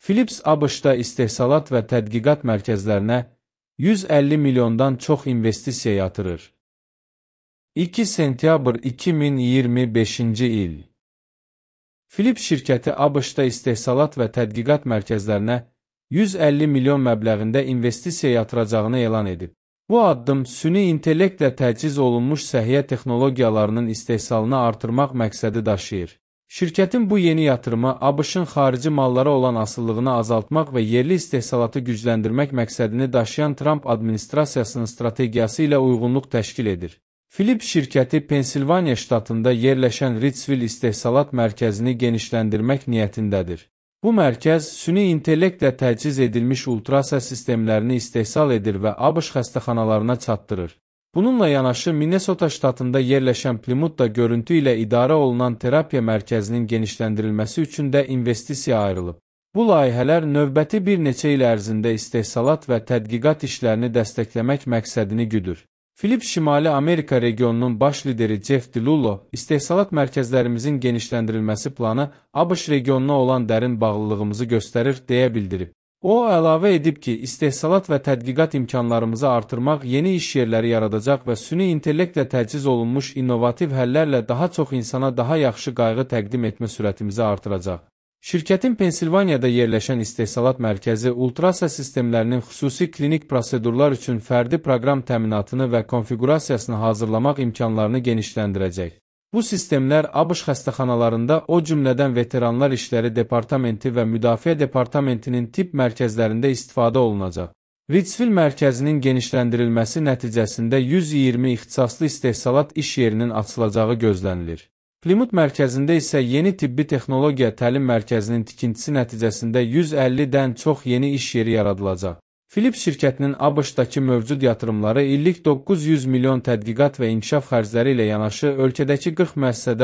Philips ABŞ-da istehsalat və tədqiqat mərkəzlərinə 150 milyondan çox investisiya yatırır. 2 sentyabr 2025-ci il. Philips şirkəti ABŞ-da istehsalat və tədqiqat mərkəzlərinə 150 milyon məbləğində investisiya yatıracağını elan edib. Bu addım süni intellektlə təchiz olunmuş səhiyyə texnologiyalarının istehsalını artırmaq məqsədi daşıyır. Şirkətin bu yeni yatırımı ABŞ-ın xarici mallara olan asıllığını azaltmaq və yerli istehsalatı gücləndirmək məqsədini daşıyan Trump administrasiyasının strategiyası ilə uyğunluq təşkil edir. Philips şirkəti Pensilvaniya ştatında yerləşən Reidsville istehsalat mərkəzini genişləndirmək niyyətindədir. Bu mərkəz süni intellektlə təchiz edilmiş ultrasa sistemlərini istehsal edir və ABŞ xəstəxanalarına çatdırır. Bununla yanaşı Minnesota ştatında yerləşən Plymouthda görüntü ilə idarə olunan terapiya mərkəzinin genişləndirilməsi üçün də investisiya ayrılıb. Bu layihələr növbəti bir neçə il ərzində istehsalat və tədqiqat işlərini dəstəkləmək məqsədini güdür. Philips Şimali Amerika regionunun baş lideri Jeff DiLullo, istehsalat mərkəzlərimizin genişləndirilməsi planı ABŞ regionuna olan dərin bağlılığımızı göstərir, deyə bildirib. O, əlavə edib ki, istehsalat və tədqiqat imkanlarımızı artırmaq yeni iş yerləri yaradacaq və süni intellektlə təchiz olunmuş innovativ həllərlə daha çox insana daha yaxşı qayğı təqdim etmə sürətimizi artıracaq. Şirkətin Pensilvaniyada yerləşən istehsalat mərkəzi ultrasa sistemlərinin xüsusi klinik prosedurlar üçün fərdi proqram təminatını və konfiqurasiyasını hazırlamaq imkanlarını genişləndirəcək. Bu sistemlər ABŞ xəstəxanalarında, o cümlədən veteranlar işləri departamenti və müdafiə departamentinin tibb mərkəzlərində istifadə olunacaq. Reidsville mərkəzinin genişləndirilməsi nəticəsində 120 ixtisaslı istehsalat iş yerinin açılacağı gözlənilir. Plymouth mərkəzində isə yeni tibbi texnologiya təlim mərkəzinin tikintisi nəticəsində 150-dən çox yeni iş yeri yaradılacaq. Philips şirkətinin ABŞ-dakı mövcud yatırımları illik 900 milyon tədqiqat və inkişaf xərcləri ilə yanaşı, ölkədəki 40 müəssisədə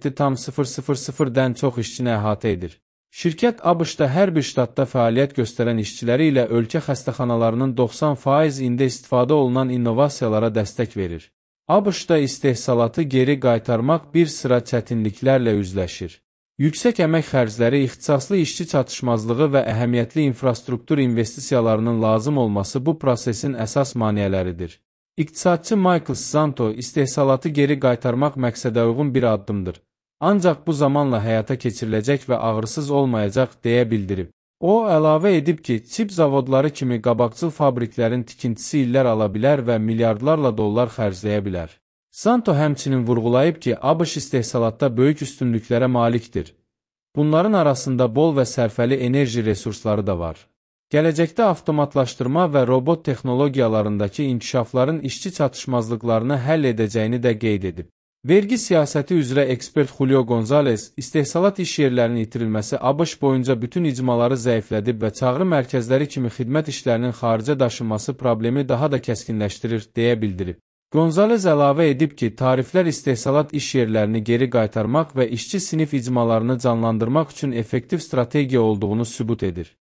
17,000-dən çox işçini əhatə edir. Şirkət ABŞ-da hər bir ştatda fəaliyyət göstərən işçiləri ilə ölkə xəstəxanalarının 90%-ində istifadə olunan innovasiyalara dəstək verir. ABŞ-da istehsalatı geri qaytarmaq bir sıra çətinliklərlə üzləşir. Yüksək əmək xərcləri, ixtisaslı işçi çatışmazlığı və əhəmiyyətli infrastruktur investisiyalarının lazım olması bu prosesin əsas maneələridir. İqtisadçı Michael Santo, istehsalatı geri qaytarmaq məqsədə uyğun bir addımdır. Ancaq bu zamanla həyata keçiriləcək və ağrısız olmayacaq, deyə bildirib. O, əlavə edib ki, çip zavodları kimi qabaqcıl fabriklərin tikintisi illər ala bilər və milyardlarla dollar xərcləyə bilər. Santo həmçinin vurğulayıb ki, ABŞ istehsalatda böyük üstünlüklərə malikdir. Bunların arasında bol və sərfəli enerji resursları da var. Gələcəkdə avtomatlaşdırma və robot texnologiyalarındakı inkişafların işçi çatışmazlıqlarını həll edəcəyini də qeyd edib. Vergi siyasəti üzrə ekspert Julio Gonzalez, istehsalat iş yerlərinin itirilməsi ABŞ boyunca bütün icmaları zəiflədib və çağrı mərkəzləri kimi xidmət işlərinin xaricə daşınması problemi daha da kəskinləşdirir, deyə bildirib. Gonzalez əlavə edib ki, tariflər istehsalat iş yerlərini geri qaytarmaq və işçi sinif icmalarını canlandırmaq üçün effektiv strategiya olduğunu sübut edir.